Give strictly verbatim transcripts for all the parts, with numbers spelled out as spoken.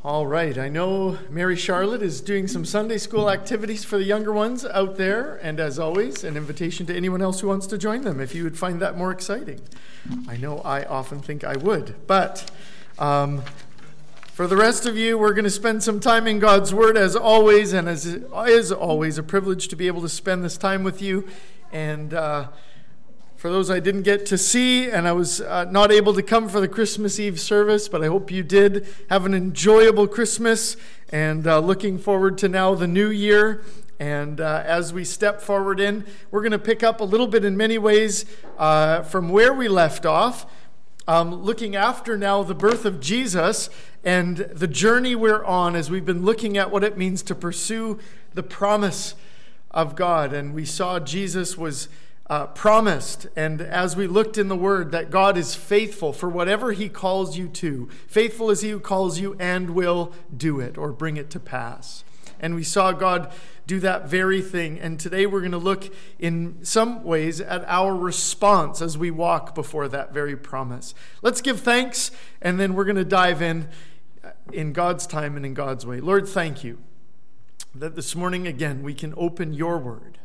All right, I know Mary Charlotte is doing some Sunday school activities for the younger ones out there, and as always, an invitation to anyone else who wants to join them if you would find that more exciting. I know I often think I would, but um, for the rest of you, we're going to spend some time in God's Word as always, and as it is always a privilege to be able to spend this time with you. And uh, for those I didn't get to see, and I was uh, not able to come for the Christmas Eve service, but I hope you did have an enjoyable Christmas, and uh, looking forward to now the new year. And uh, as we step forward in, we're going to pick up a little bit in many ways uh, from where we left off, um, looking after now the birth of Jesus and the journey we're on as we've been looking at what it means to pursue the promise of God. And we saw Jesus was Uh, promised, and as we looked in the Word, that God is faithful for whatever He calls you to. Faithful is He who calls you and will do it or bring it to pass. And we saw God do that very thing. And today we're going to look in some ways at our response as we walk before that very promise. Let's give thanks, and then we're going to dive in in God's time and in God's way. Lord, thank you that this morning again we can open your Word.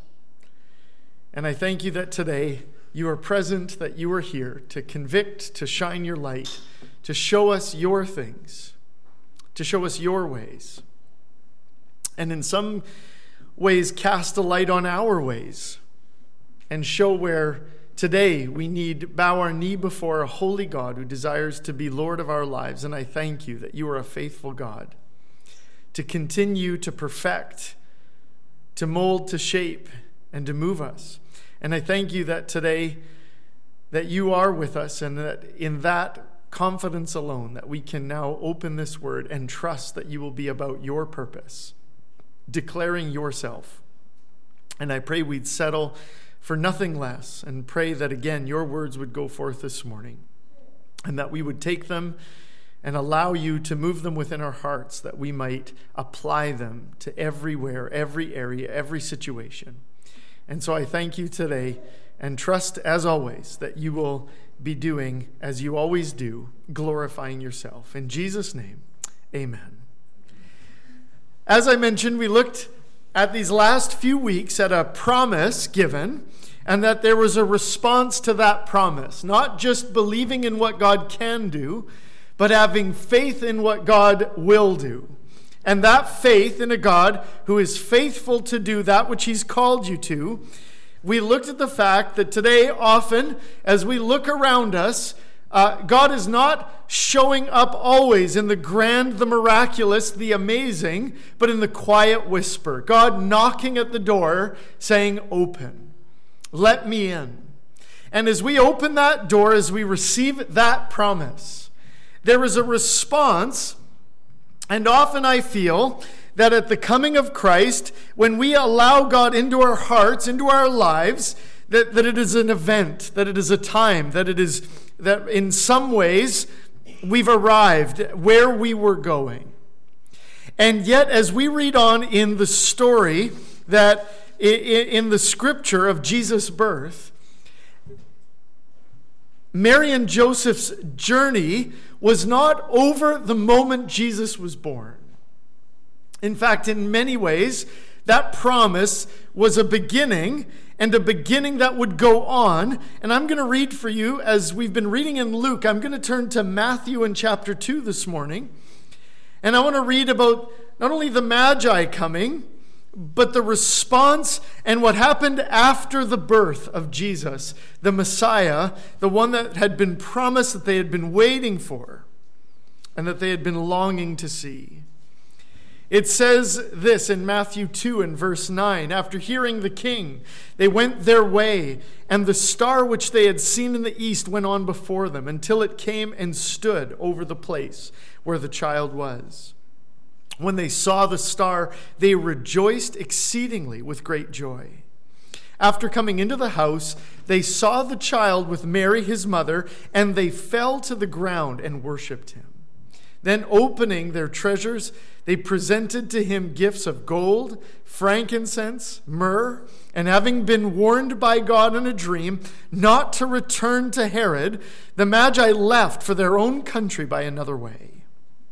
And I thank you that today you are present, that you are here to convict, to shine your light, to show us your things, to show us your ways. And in some ways, cast a light on our ways and show where today we need bow our knee before a holy God who desires to be Lord of our lives. And I thank you that you are a faithful God to continue to perfect, to mold, to shape, and to move us. And I thank you that today that you are with us, and that in that confidence alone that we can now open this word and trust that you will be about your purpose, declaring yourself. And I pray we'd settle for nothing less, and pray that again your words would go forth this morning, and that we would take them and allow you to move them within our hearts, that we might apply them to everywhere, every area, every situation. And so I thank you today and trust, as always, that you will be doing as you always do, glorifying yourself. In Jesus' name, amen. As I mentioned, we looked at these last few weeks at a promise given, and that there was a response to that promise, not just believing in what God can do, but having faith in what God will do. And that faith in a God who is faithful to do that which he's called you to. We looked at the fact that today often, as we look around us, uh, God is not showing up always in the grand, the miraculous, the amazing, but in the quiet whisper. God knocking at the door saying, "Open, let me in." And as we open that door, as we receive that promise, there is a response. And often I feel that at the coming of Christ, when we allow God into our hearts, into our lives, that, that it is an event, that it is a time, that it is that in some ways we've arrived where we were going. And yet, as we read on in the story, that in the scripture of Jesus' birth, Mary and Joseph's journey was not over the moment Jesus was born. In fact, in many ways, that promise was a beginning, and a beginning that would go on. And I'm going to read for you, as we've been reading in Luke, I'm going to turn to Matthew in chapter two this morning. And I want to read about not only the Magi coming, but the response and what happened after the birth of Jesus, the Messiah, the one that had been promised, that they had been waiting for, and that they had been longing to see. It says this in Matthew two and verse nine, "After hearing the king, they went their way, and the star which they had seen in the east went on before them, until it came and stood over the place where the child was. When they saw the star, they rejoiced exceedingly with great joy. After coming into the house, they saw the child with Mary his mother, and they fell to the ground and worshipped him. Then opening their treasures, they presented to him gifts of gold, frankincense, myrrh, and having been warned by God in a dream not to return to Herod, the Magi left for their own country by another way.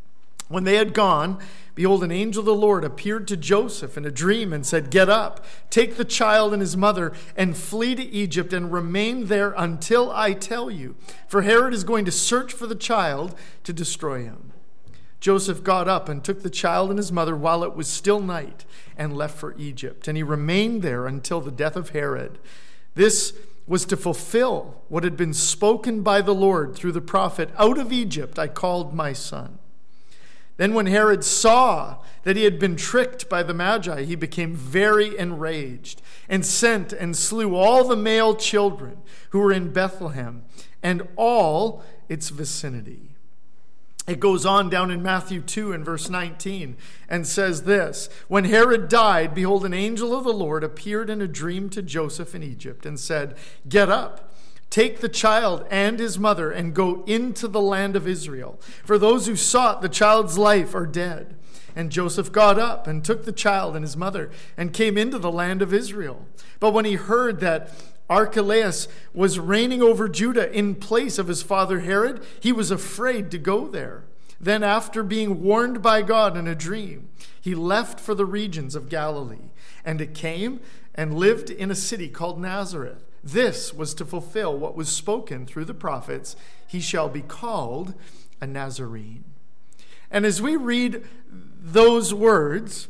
When they had gone, behold, an angel of the Lord appeared to Joseph in a dream and said, "Get up, take the child and his mother, and flee to Egypt, and remain there until I tell you. For Herod is going to search for the child to destroy him." Joseph got up and took the child and his mother while it was still night, and left for Egypt. And he remained there until the death of Herod. This was to fulfill what had been spoken by the Lord through the prophet, "Out of Egypt I called my son." Then when Herod saw that he had been tricked by the Magi, he became very enraged and sent and slew all the male children who were in Bethlehem and all its vicinity. It goes on down in Matthew two and verse nineteen and says this, "When Herod died, behold, an angel of the Lord appeared in a dream to Joseph in Egypt and said, 'Get up, take the child and his mother and go into the land of Israel. For those who sought the child's life are dead.' And Joseph got up and took the child and his mother and came into the land of Israel. But when he heard that Archelaus was reigning over Judah in place of his father Herod, he was afraid to go there. Then after being warned by God in a dream, he left for the regions of Galilee. And it came and lived in a city called Nazareth. This was to fulfill what was spoken through the prophets, 'He shall be called a Nazarene.'" And as we read those words,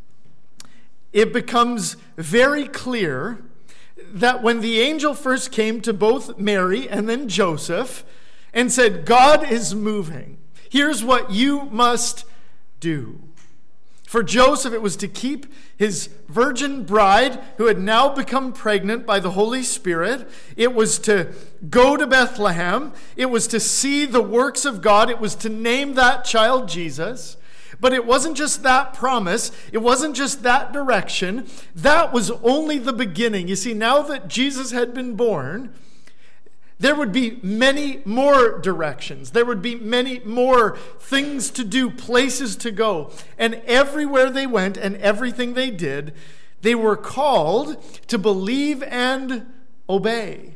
it becomes very clear that when the angel first came to both Mary and then Joseph and said, "God is moving. Here's what you must do." For Joseph, it was to keep his virgin bride, who had now become pregnant by the Holy Spirit. It was to go to Bethlehem. It was to see the works of God. It was to name that child Jesus. But it wasn't just that promise. It wasn't just that direction. That was only the beginning. You see, now that Jesus had been born, there would be many more directions. There would be many more things to do, places to go. And everywhere they went and everything they did, they were called to believe and obey.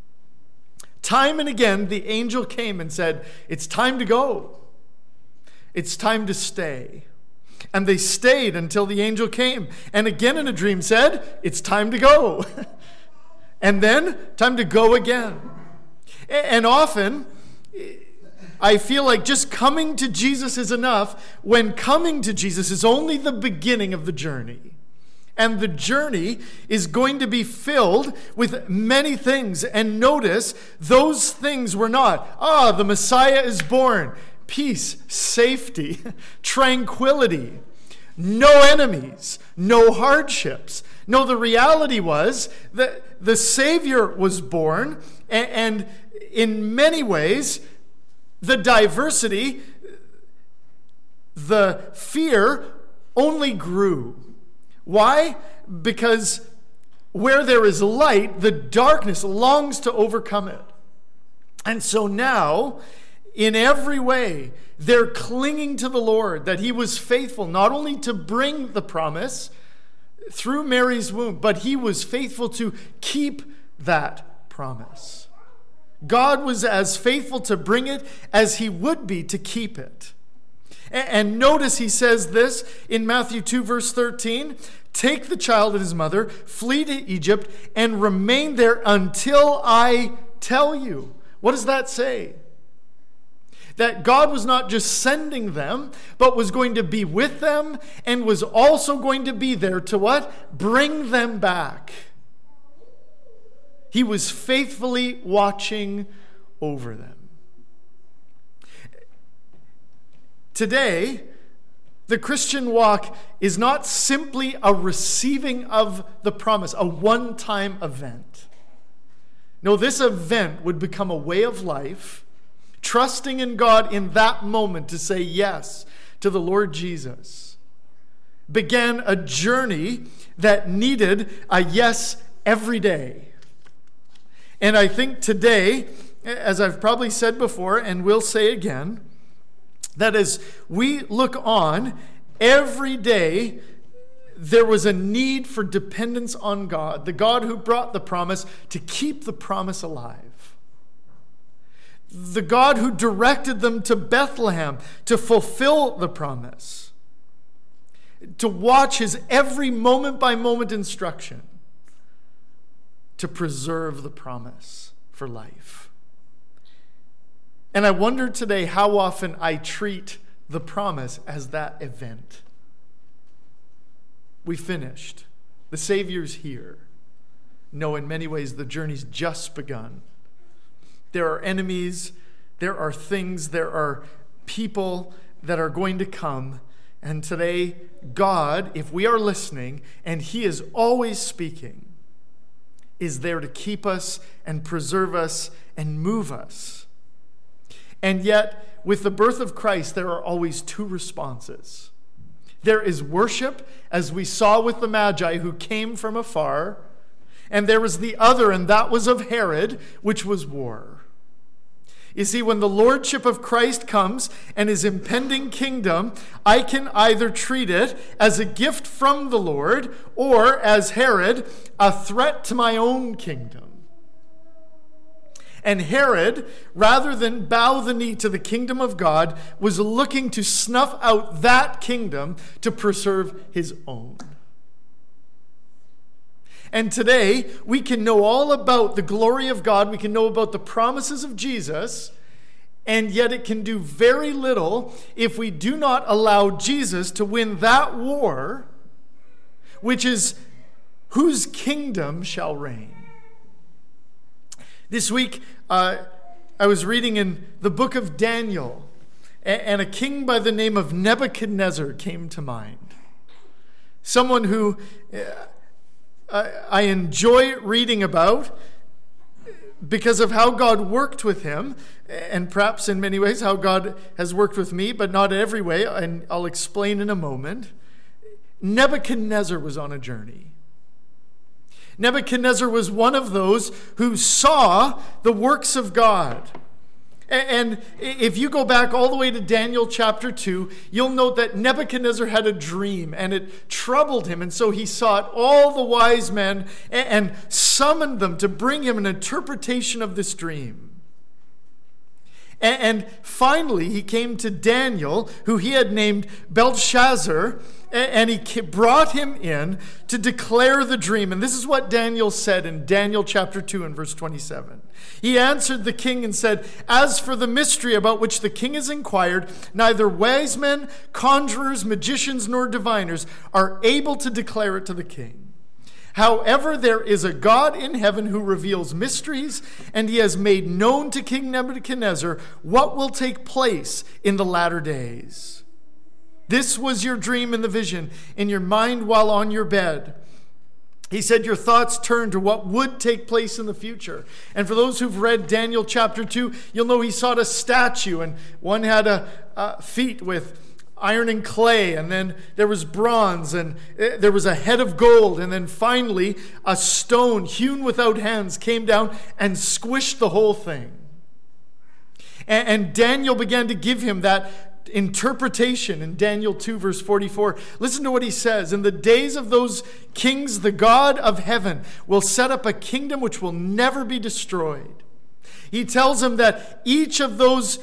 Time and again, the angel came and said, "It's time to go. It's time to stay." And they stayed until the angel came. And again in a dream said, "It's time to go." And then, time to go again. And often, I feel like just coming to Jesus is enough, when coming to Jesus is only the beginning of the journey. And the journey is going to be filled with many things. And notice, those things were not, ah, the Messiah is born, peace, safety, tranquility, no enemies, no hardships. No, the reality was that the Savior was born, and in many ways, the diversity, the fear only grew. Why? Because where there is light, the darkness longs to overcome it. And so now, in every way, they're clinging to the Lord, that he was faithful not only to bring the promise through Mary's womb, but he was faithful to keep that promise. God was as faithful to bring it as he would be to keep it. And notice he says this in Matthew two, verse thirteen, "Take the child and his mother, flee to Egypt, and remain there until I tell you." What does that say? That God was not just sending them, but was going to be with them and was also going to be there to what? Bring them back. He was faithfully watching over them. Today, the Christian walk is not simply a receiving of the promise, a one-time event. No, this event would become a way of life, trusting in God in that moment to say yes to the Lord Jesus, began a journey that needed a yes every day. And I think today, as I've probably said before and will say again, that as we look on, every day there was a need for dependence on God, the God who brought the promise, to keep the promise alive. the God who directed them to Bethlehem to fulfill the promise, to watch his every moment by moment instruction, to preserve the promise for life. And I wonder today how often I treat the promise as that event. We finished. The Savior's here. No, in many ways, the journey's just begun. There are enemies, there are things, there are people that are going to come. And today, God, if we are listening, and he is always speaking, is there to keep us and preserve us and move us. And yet, with the birth of Christ, there are always two responses. There is worship, as we saw with the Magi who came from afar, and there was the other, and that was of Herod, which was war. You see, when the lordship of Christ comes and his impending kingdom, I can either treat it as a gift from the Lord or, as Herod, a threat to my own kingdom. And Herod, rather than bow the knee to the kingdom of God, was looking to snuff out that kingdom to preserve his own. And today, we can know all about the glory of God, we can know about the promises of Jesus, and yet it can do very little if we do not allow Jesus to win that war, which is whose kingdom shall reign. This week, uh, I was reading in the book of Daniel, and a king by the name of Nebuchadnezzar came to mind. Someone who uh, I enjoy reading about because of how God worked with him, and perhaps in many ways how God has worked with me, but not every way, and I'll explain in a moment. Nebuchadnezzar was on a journey. Nebuchadnezzar was one of those who saw the works of God. And if you go back all the way to Daniel chapter two, you'll note that Nebuchadnezzar had a dream and it troubled him. And so he sought all the wise men and summoned them to bring him an interpretation of this dream. And finally, he came to Daniel, who he had named Belshazzar, and he brought him in to declare the dream. And this is what Daniel said in Daniel chapter two and verse twenty-seven. He answered the king and said, "As for the mystery about which the king has inquired, neither wise men, conjurers, magicians, nor diviners are able to declare it to the king. However, there is a God in heaven who reveals mysteries, and he has made known to King Nebuchadnezzar what will take place in the latter days. This was your dream and the vision in your mind while on your bed." He said, your thoughts turn to what would take place in the future. And for those who've read Daniel chapter two, you'll know he sought a statue, and one had a, a feet with iron and clay, and then there was bronze, and there was a head of gold, and then finally a stone hewn without hands came down and squished the whole thing. And, and Daniel began to give him that interpretation in Daniel two verse forty-four. Listen to what he says. "In the days of those kings, the God of heaven will set up a kingdom which will never be destroyed." He tells him that each of those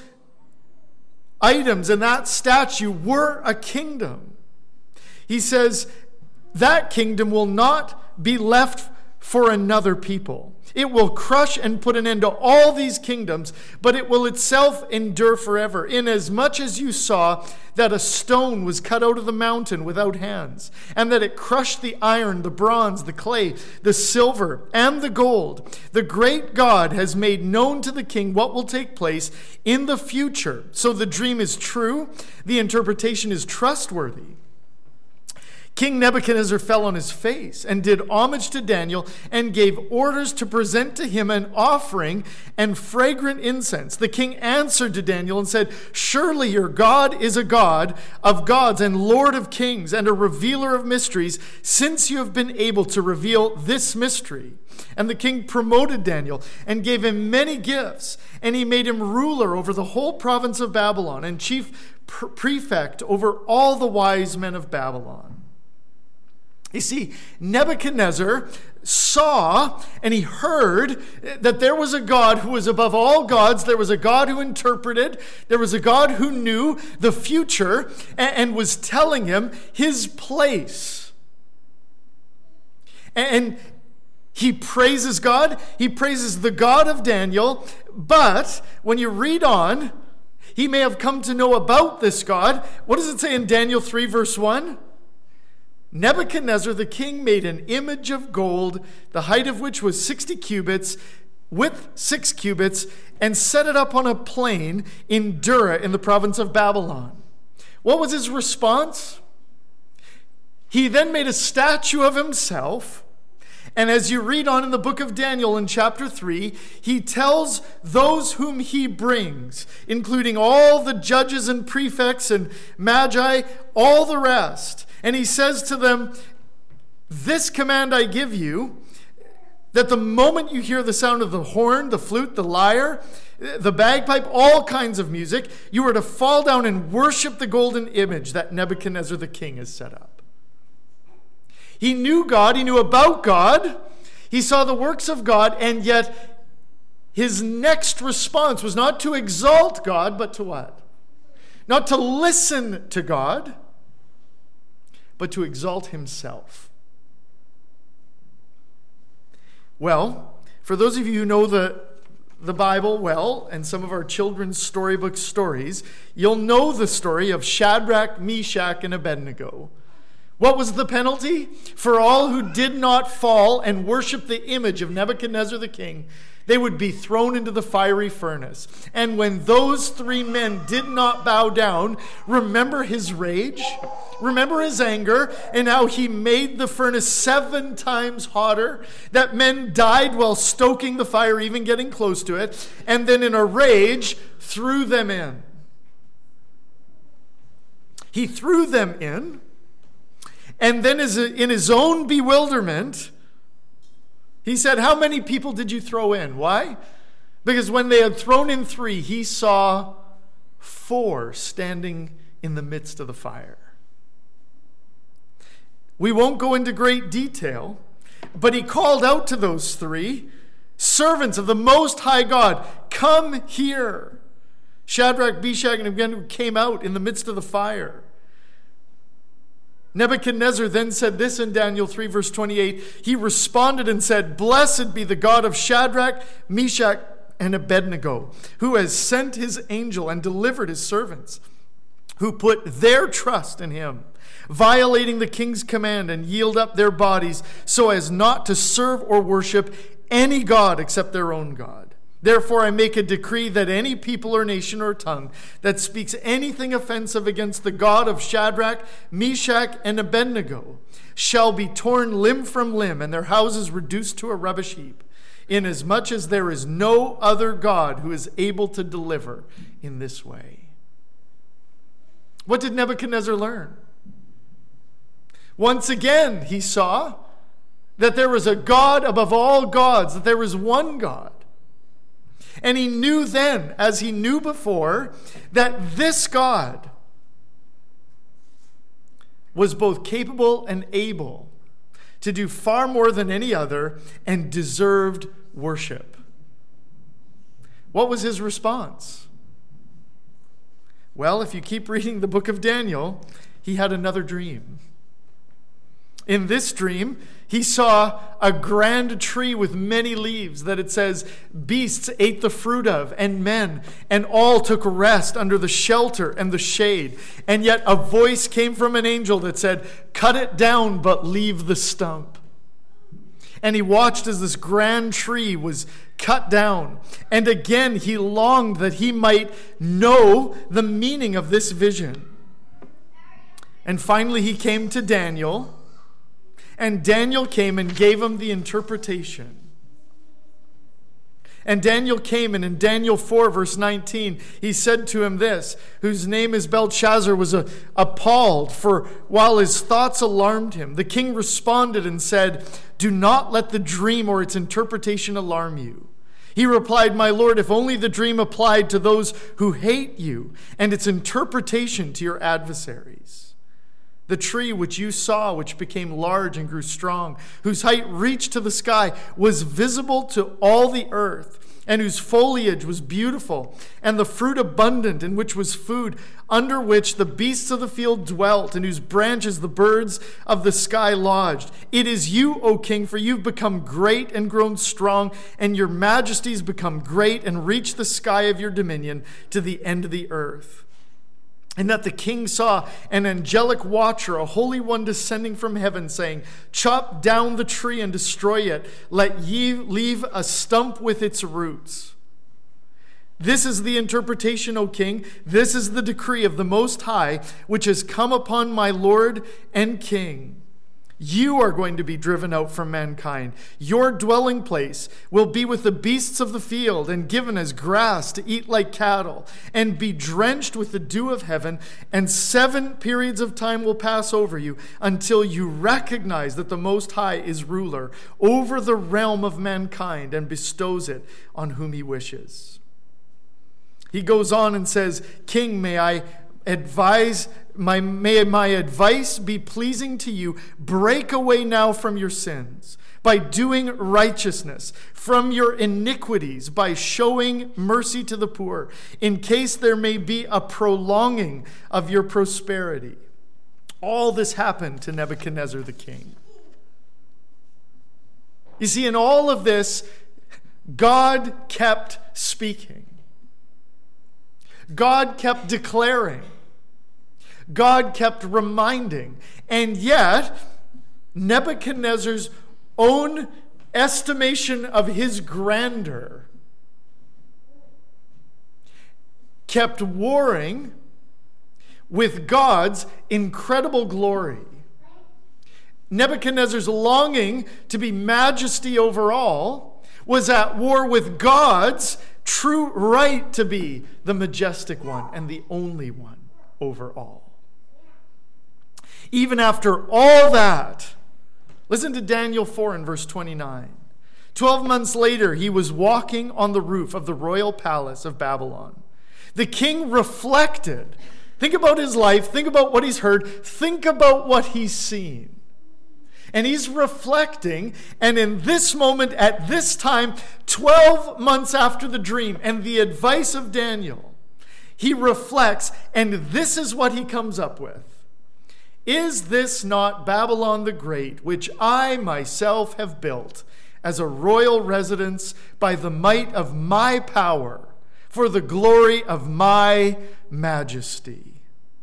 items in that statue were a kingdom. He says that kingdom will not be left for another people. It will crush and put an end to all these kingdoms, but it will itself endure forever. Inasmuch as you saw that a stone was cut out of the mountain without hands, and that it crushed the iron, the bronze, the clay, the silver, and the gold, the great God has made known to the king what will take place in the future. So the dream is true, the interpretation is trustworthy. King Nebuchadnezzar fell on his face and did homage to Daniel and gave orders to present to him an offering and fragrant incense. The king answered to Daniel and said, "Surely your God is a God of gods and Lord of kings and a revealer of mysteries, since you have been able to reveal this mystery." And the king promoted Daniel and gave him many gifts, and he made him ruler over the whole province of Babylon and chief prefect over all the wise men of Babylon. You see, Nebuchadnezzar saw and he heard that there was a God who was above all gods. There was a God who interpreted. There was a God who knew the future and was telling him his place. And he praises God. He praises the God of Daniel. But when you read on, he may have come to know about this God. What does it say in Daniel three, verse one? Nebuchadnezzar the king made an image of gold, the height of which was sixty cubits, width six cubits, and set it up on a plain in Dura in the province of Babylon. What was his response? He then made a statue of himself. And as you read on in the book of Daniel in chapter three, he tells those whom he brings, including all the judges and prefects and magi, all the rest. And he says to them, this command I give you, that the moment you hear the sound of the horn, the flute, the lyre, the bagpipe, all kinds of music, you are to fall down and worship the golden image that Nebuchadnezzar the king has set up. He knew God, he knew about God, he saw the works of God, and yet his next response was not to exalt God, but to what? Not to listen to God, but to exalt himself. Well, for those of you who know the, the Bible well, and some of our children's storybook stories, you'll know the story of Shadrach, Meshach, and Abednego. What was the penalty? For all who did not fall and worship the image of Nebuchadnezzar the king, they would be thrown into the fiery furnace. And when those three men did not bow down, remember his rage? Remember his anger and how he made the furnace seven times hotter, that men died while stoking the fire, even getting close to it, and then in a rage threw them in. He threw them in, and then in his own bewilderment, he said, how many people did you throw in? Why? Because when they had thrown in three, he saw four standing in the midst of the fire. We won't go into great detail, but he called out to those three, servants of the Most High God, come here. Shadrach, Meshach, and Abednego came out in the midst of the fire. Nebuchadnezzar then said this in Daniel three, verse twenty-eight. He responded and said, blessed be the God of Shadrach, Meshach, and Abednego, who has sent his angel and delivered his servants, who put their trust in him, violating the king's command and yield up their bodies so as not to serve or worship any god except their own God. Therefore, I make a decree that any people or nation or tongue that speaks anything offensive against the God of Shadrach, Meshach, and Abednego shall be torn limb from limb and their houses reduced to a rubbish heap, inasmuch as there is no other God who is able to deliver in this way. What did Nebuchadnezzar learn? Once again, he saw that there was a God above all gods, that there was one God. And he knew then, as he knew before, that this God was both capable and able to do far more than any other and deserved worship. What was his response? Well, if you keep reading the book of Daniel, he had another dream. In this dream, he saw a grand tree with many leaves that it says beasts ate the fruit of, and men, and all took rest under the shelter and the shade. And yet a voice came from an angel that said, cut it down, but leave the stump. And he watched as this grand tree was cut down. And again, he longed that he might know the meaning of this vision. And finally, he came to Daniel. And Daniel came and gave him the interpretation. And Daniel came, and in Daniel four, verse nineteen, he said to him this, whose name is Belshazzar, was a, appalled, for while his thoughts alarmed him, the king responded and said, do not let the dream or its interpretation alarm you. He replied, my lord, if only the dream applied to those who hate you, and its interpretation to your adversaries. The tree which you saw, which became large and grew strong, whose height reached to the sky, was visible to all the earth, and whose foliage was beautiful, and the fruit abundant, in which was food, under which the beasts of the field dwelt, and whose branches the birds of the sky lodged. It is you, O king, for you've become great and grown strong, and your majesty's become great and reached the sky of your dominion to the end of the earth. And that the king saw an angelic watcher, a holy one descending from heaven, saying, chop down the tree and destroy it. Let ye leave a stump with its roots. This is the interpretation, O king. This is the decree of the Most High, which has come upon my Lord and King. You are going to be driven out from mankind. Your dwelling place will be with the beasts of the field, and given as grass to eat like cattle, and be drenched with the dew of heaven, and seven periods of time will pass over you until you recognize that the Most High is ruler over the realm of mankind and bestows it on whom he wishes. He goes on and says, King, may I advise My, may my advice be pleasing to you. Break away now from your sins by doing righteousness, from your iniquities by showing mercy to the poor, in case there may be a prolonging of your prosperity. All this happened to Nebuchadnezzar the king. You see, in all of this, God kept speaking. God kept declaring. God kept reminding. And yet, Nebuchadnezzar's own estimation of his grandeur kept warring with God's incredible glory. Nebuchadnezzar's longing to be majesty over all was at war with God's true right to be the majestic one and the only one over all. Even after all that, listen to Daniel four and verse twenty-nine. Twelve months later, he was walking on the roof of the royal palace of Babylon. The king reflected. Think about his life. Think about what he's heard. Think about what he's seen. And he's reflecting, and in this moment, at this time, twelve months after the dream and the advice of Daniel, he reflects, and this is what he comes up with. Is this not Babylon the Great, which I myself have built as a royal residence by the might of my power, for the glory of my majesty?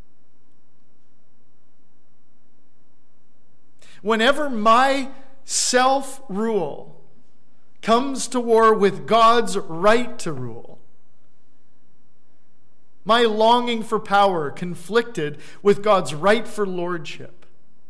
Whenever my self-rule comes to war with God's right to rule, my longing for power conflicted with God's right for lordship.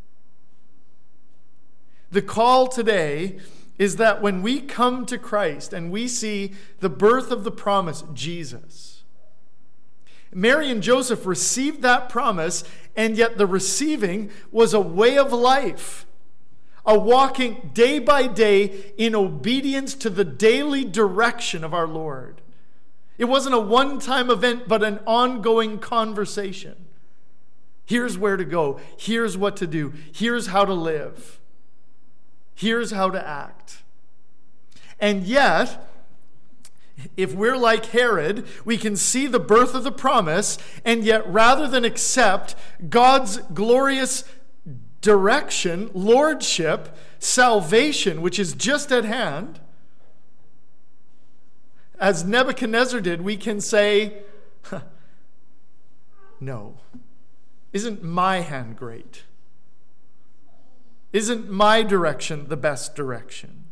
The call today is that when we come to Christ and we see the birth of the promise, Jesus, Mary and Joseph received that promise, and yet the receiving was a way of life, a walking day by day in obedience to the daily direction of our Lord. It wasn't a one-time event, but an ongoing conversation. Here's where to go. Here's what to do. Here's how to live. Here's how to act. And yet, if we're like Herod, we can see the birth of the promise, and yet rather than accept God's glorious direction, lordship, salvation, which is just at hand, as Nebuchadnezzar did, we can say, huh, no, isn't my hand great? Isn't my direction the best direction?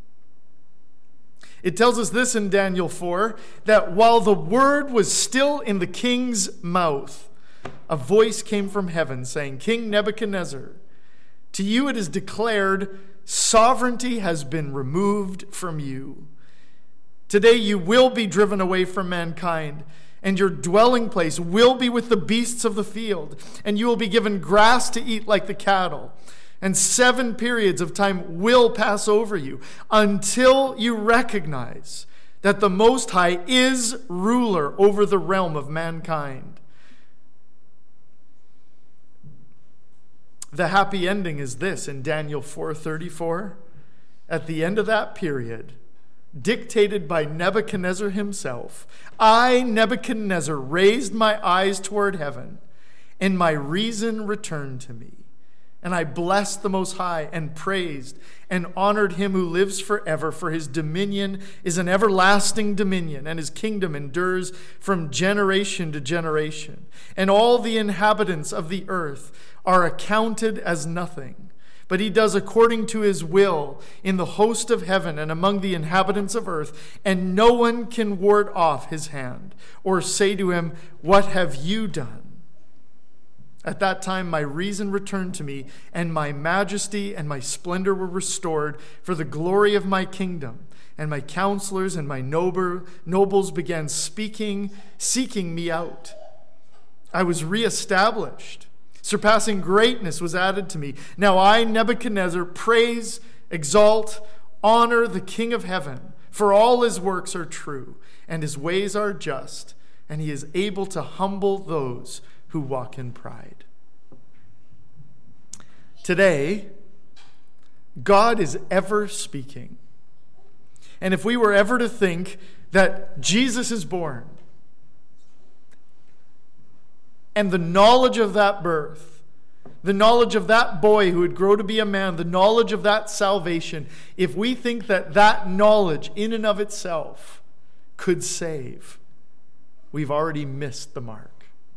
It tells us this in Daniel four, that while the word was still in the king's mouth, a voice came from heaven saying, King Nebuchadnezzar, to you it is declared, sovereignty has been removed from you. Today you will be driven away from mankind, and your dwelling place will be with the beasts of the field, and you will be given grass to eat like the cattle. And seven periods of time will pass over you until you recognize that the Most High is ruler over the realm of mankind. The happy ending is this in Daniel four thirty-four. At the end of that period, dictated by Nebuchadnezzar himself, I, Nebuchadnezzar, raised my eyes toward heaven, and my reason returned to me. And I blessed the Most High and praised and honored him who lives forever, for his dominion is an everlasting dominion, and his kingdom endures from generation to generation. And all the inhabitants of the earth are accounted as nothing. But he does according to his will in the host of heaven and among the inhabitants of earth, and no one can ward off his hand or say to him, what have you done? At that time my reason returned to me, and my majesty and my splendor were restored for the glory of my kingdom. And my counselors and my nobles began speaking, seeking me out. I was reestablished. Surpassing greatness was added to me. Now I, Nebuchadnezzar, praise, exalt, honor the King of heaven, for all his works are true, and his ways are just, and he is able to humble those who walk in pride. Today, God is ever speaking. And if we were ever to think that Jesus is born, and the knowledge of that birth, the knowledge of that boy who would grow to be a man, the knowledge of that salvation, if we think that that knowledge in and of itself could save, we've already missed the mark.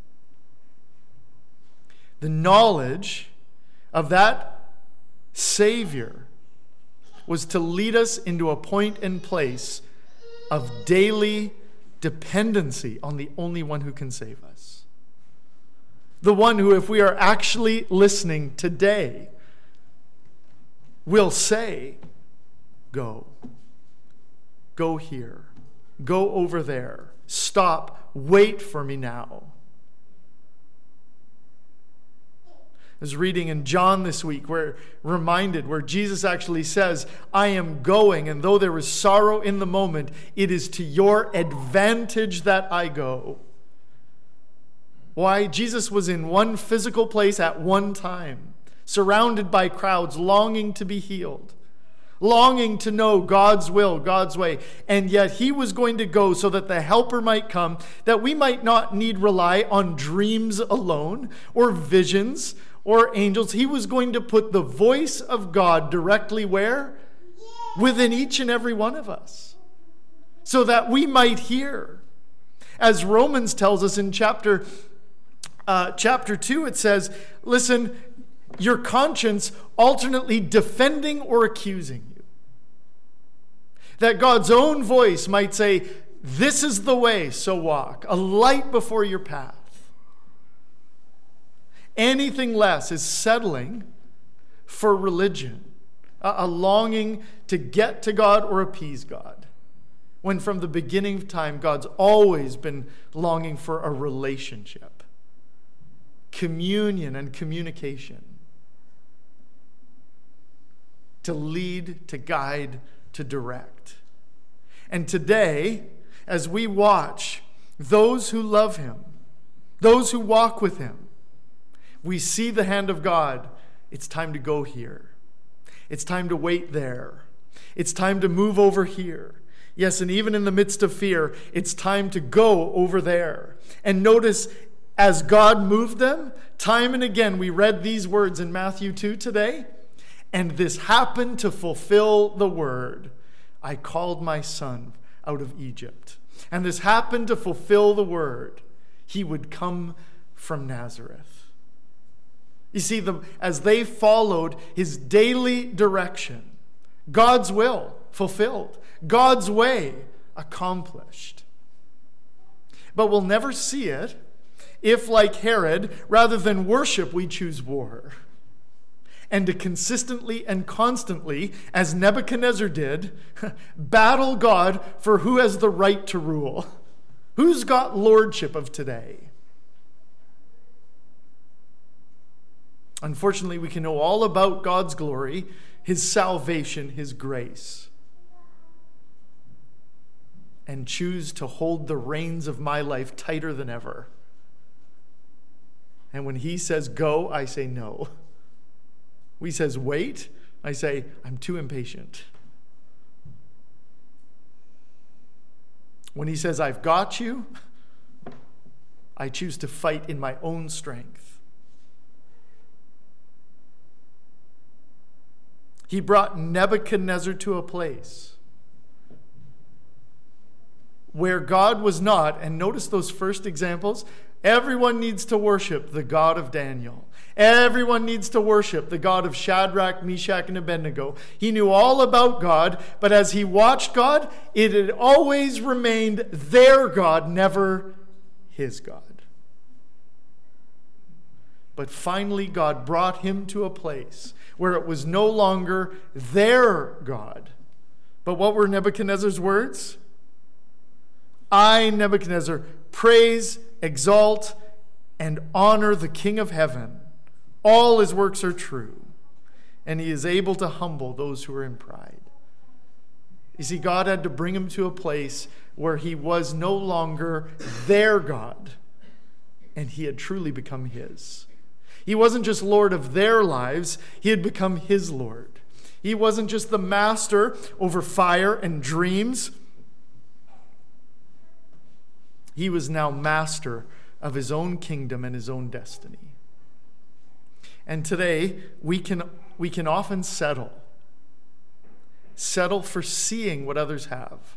The knowledge of that Savior was to lead us into a point and place of daily dependency on the only one who can save us. The one who, if we are actually listening today, will say, go. Go here. Go over there. Stop. Wait for me now. I was reading in John this week, where reminded, where Jesus actually says, I am going, and though there is sorrow in the moment, it is to your advantage that I go. Why? Jesus was in one physical place at one time, surrounded by crowds, longing to be healed, longing to know God's will, God's way. And yet he was going to go so that the helper might come, that we might not need rely on dreams alone or visions or angels. He was going to put the voice of God directly where? Within each and every one of us, so that we might hear. As Romans tells us in chapter uh, chapter two, it says, listen, your conscience alternately defending or accusing you. That God's own voice might say, this is the way, so walk, a light before your path. Anything less is settling for religion, a longing to get to God or appease God. When from the beginning of time, God's always been longing for a relationship, communion and communication, to lead, to guide, to direct. And today, as we watch those who love him, those who walk with him, we see the hand of God. It's time to go here. It's time to wait there. It's time to move over here. Yes, and even in the midst of fear, it's time to go over there. And notice, as God moved them, time and again, we read these words in Matthew two today, and this happened to fulfill the word, I called my son out of Egypt. And this happened to fulfill the word, he would come from Nazareth. You see, the, as they followed his daily direction, God's will fulfilled, God's way accomplished. But we'll never see it if, like Herod, rather than worship, we choose war. And to consistently and constantly, as Nebuchadnezzar did, battle God for who has the right to rule. Who's got lordship of today? Unfortunately, we can know all about God's glory, his salvation, his grace, and choose to hold the reins of my life tighter than ever. And when he says go, I say no. When he says, wait, I say, I'm too impatient. When he says, I've got you, I choose to fight in my own strength. He brought Nebuchadnezzar to a place where God was not, and notice those first examples, everyone needs to worship the God of Daniel. Everyone needs to worship the God of Shadrach, Meshach, and Abednego. He knew all about God, but as he watched God, it had always remained their God, never his God. But finally, God brought him to a place where it was no longer their God. But what were Nebuchadnezzar's words? I, Nebuchadnezzar, praise, exalt, and honor the King of heaven. All his works are true, and he is able to humble those who are in pride. You see, God had to bring him to a place where he was no longer their God, and he had truly become his. He wasn't just Lord of their lives, he had become his Lord. He wasn't just the master over fire and dreams. He was now master of his own kingdom and his own destiny. And today, we can, we can often settle. Settle for seeing what others have.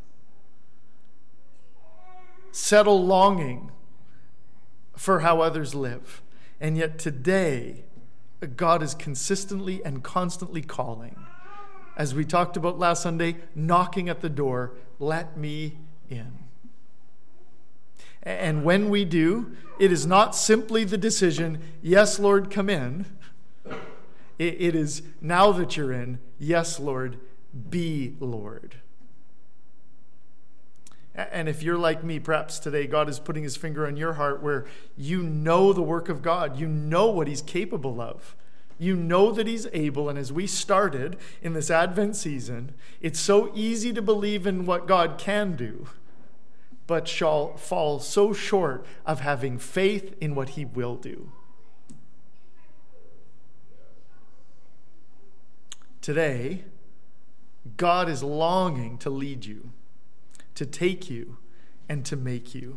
Settle longing for how others live. And yet today, God is consistently and constantly calling. As we talked about last Sunday, knocking at the door, let me in. And when we do, it is not simply the decision, yes, Lord, come in. It is, now that you're in, yes, Lord, be Lord. And if you're like me, perhaps today God is putting his finger on your heart where you know the work of God. You know what he's capable of. You know that he's able. And as we started in this Advent season, it's so easy to believe in what God can do, but shall fall so short of having faith in what he will do. Today, God is longing to lead you, to take you, and to make you.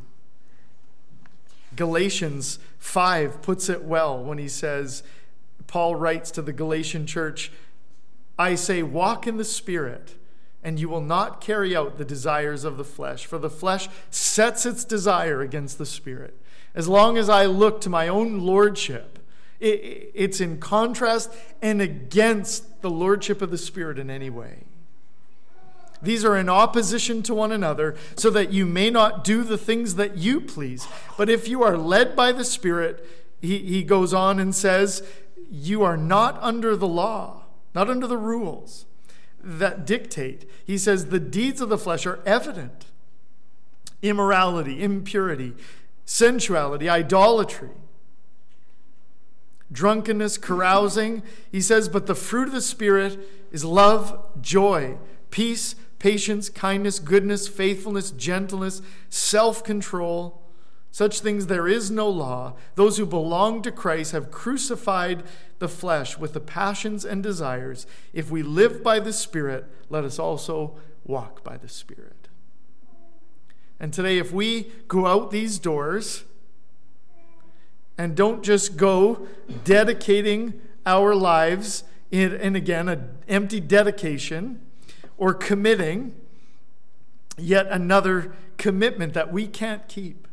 Galatians five puts it well when he says, Paul writes to the Galatian church, I say, walk in the Spirit, and you will not carry out the desires of the flesh, for the flesh sets its desire against the Spirit. As long as I look to my own lordship, it, it's in contrast and against the lordship of the Spirit in any way. These are in opposition to one another, so that you may not do the things that you please. But if you are led by the Spirit, he, he goes on and says, you are not under the law, not under the rules that dictate. He says the deeds of the flesh are evident. Immorality, impurity, sensuality, idolatry, drunkenness, carousing. He says, but the fruit of the Spirit is love, joy, peace, patience, kindness, goodness, faithfulness, gentleness, self-control. Such things there is no law. Those who belong to Christ have crucified the flesh with the passions and desires. If we live by the Spirit, let us also walk by the Spirit. And today, if we go out these doors and don't just go dedicating our lives in, and again, an empty dedication, or committing yet another commitment that we can't keep,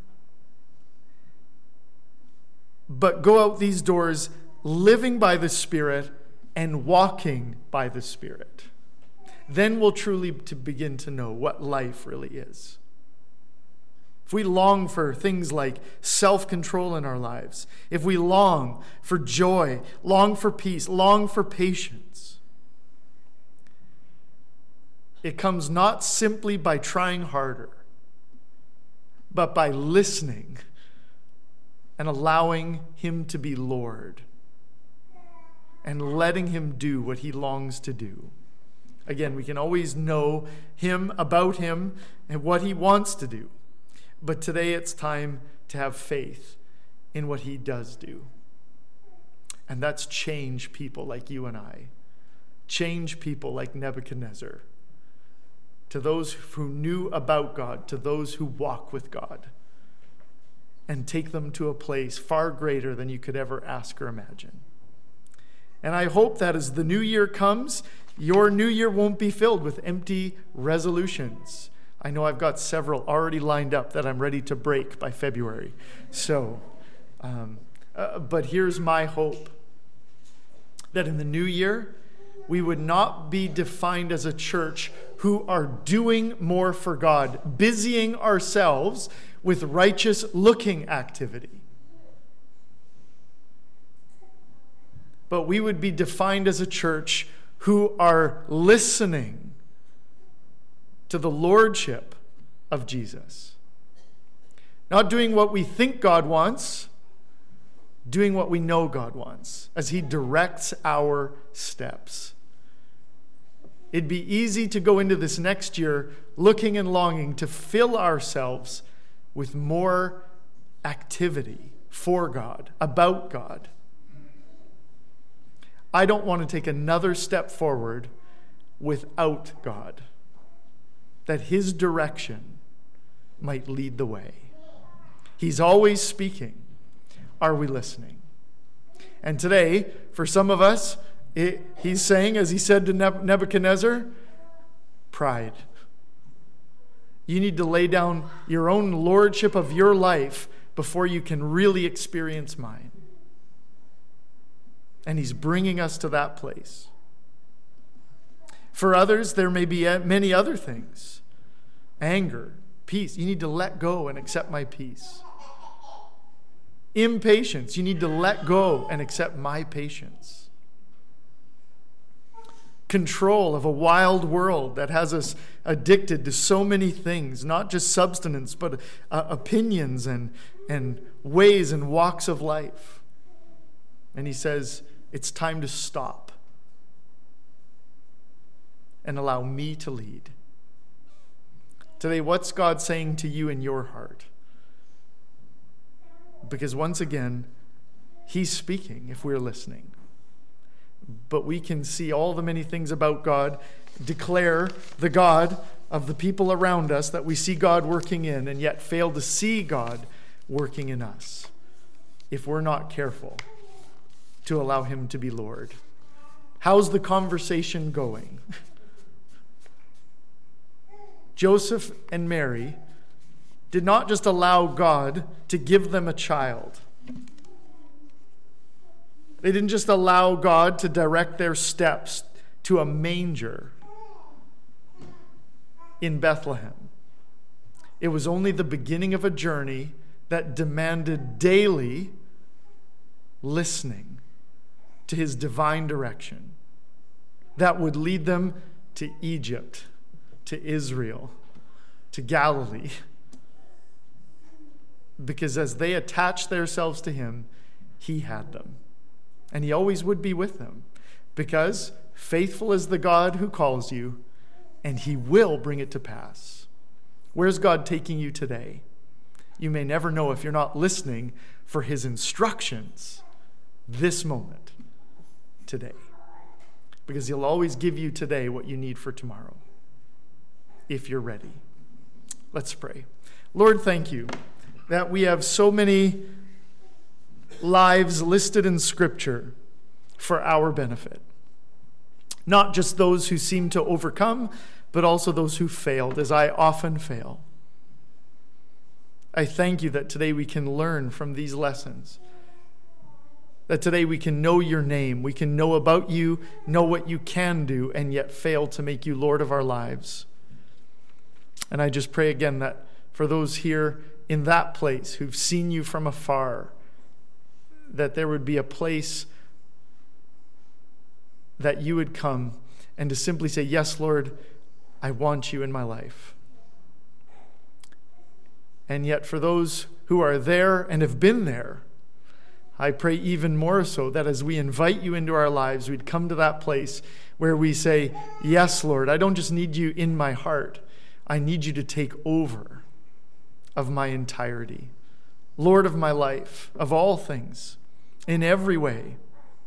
but go out these doors living by the Spirit and walking by the Spirit, then we'll truly to begin to know what life really is. If we long for things like self-control in our lives, if we long for joy, long for peace, long for patience, it comes not simply by trying harder, but by listening and allowing him to be Lord and letting him do what he longs to do. Again, we can always know him, about him, and what he wants to do. But today it's time to have faith in what he does do. And that's change people like you and I. Change people like Nebuchadnezzar. To those who knew about God, to those who walk with God. And take them to a place far greater than you could ever ask or imagine. And I hope that as the new year comes, your new year won't be filled with empty resolutions. I know I've got several already lined up that I'm ready to break by February. So, um, uh, but here's my hope. That in the new year, we would not be defined as a church who are doing more for God, busying ourselves with righteous-looking activity. But we would be defined as a church who are listening to the lordship of Jesus. Not doing what we think God wants, doing what we know God wants as he directs our steps. It'd be easy to go into this next year looking and longing to fill ourselves with more activity for God, about God. I don't want to take another step forward without God, that his direction might lead the way. He's always speaking. Are we listening? And today, for some of us, it, he's saying, as he said to Nebuchadnezzar, pride. You need to lay down your own lordship of your life before you can really experience mine. And he's bringing us to that place. For others, there may be many other things. Anger, peace. You need to let go and accept my peace. Impatience. You need to let go and accept my patience. Control of a wild world that has us addicted to so many things, not just substance, but uh, opinions and, and ways and walks of life. And he says, it's time to stop and allow me to lead. Today, what's God saying to you in your heart? Because once again, he's speaking if we're listening. But we can see all the many things about God, declare the God of the people around us that we see God working in, and yet fail to see God working in us if we're not careful to allow him to be Lord. How's the conversation going? Joseph and Mary did not just allow God to give them a child. They didn't just allow God to direct their steps to a manger in Bethlehem. It was only the beginning of a journey that demanded daily listening to his divine direction that would lead them to Egypt, to Israel, to Galilee. Because as they attached themselves to him, he had them. And he always would be with them. Because faithful is the God who calls you, and he will bring it to pass. Where's God taking you today? You may never know if you're not listening for his instructions this moment, today. Because he'll always give you today what you need for tomorrow, if you're ready. Let's pray. Lord, thank you that we have so many lives listed in Scripture for our benefit. Not just those who seem to overcome, but also those who failed, as I often fail. I thank you that today we can learn from these lessons. That today we can know your name, we can know about you, know what you can do, and yet fail to make you Lord of our lives. And I just pray again that for those here in that place who've seen you from afar, that there would be a place that you would come and to simply say, yes, Lord, I want you in my life. And yet for those who are there and have been there, I pray even more so that as we invite you into our lives, we'd come to that place where we say, yes, Lord, I don't just need you in my heart. I need you to take over of my entirety. Lord of my life, of all things, in every way.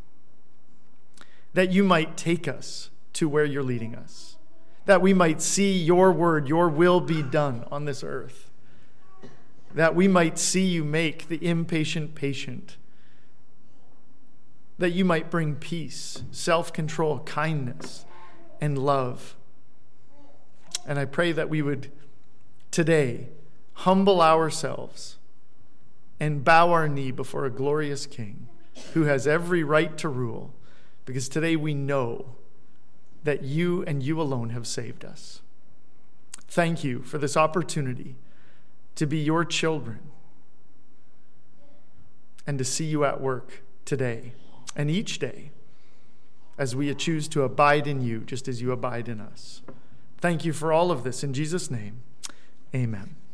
that you might take us to where you're leading us, that we might see your word, your will be done on this earth, that we might see you make the impatient patient, that you might bring peace, self-control, kindness, and love. And I pray that we would today humble ourselves and bow our knee before a glorious King who has every right to rule, because today we know that you and you alone have saved us. Thank you for this opportunity to be your children and to see you at work today and each day as we choose to abide in you just as you abide in us. Thank you for all of this. In Jesus' name, amen.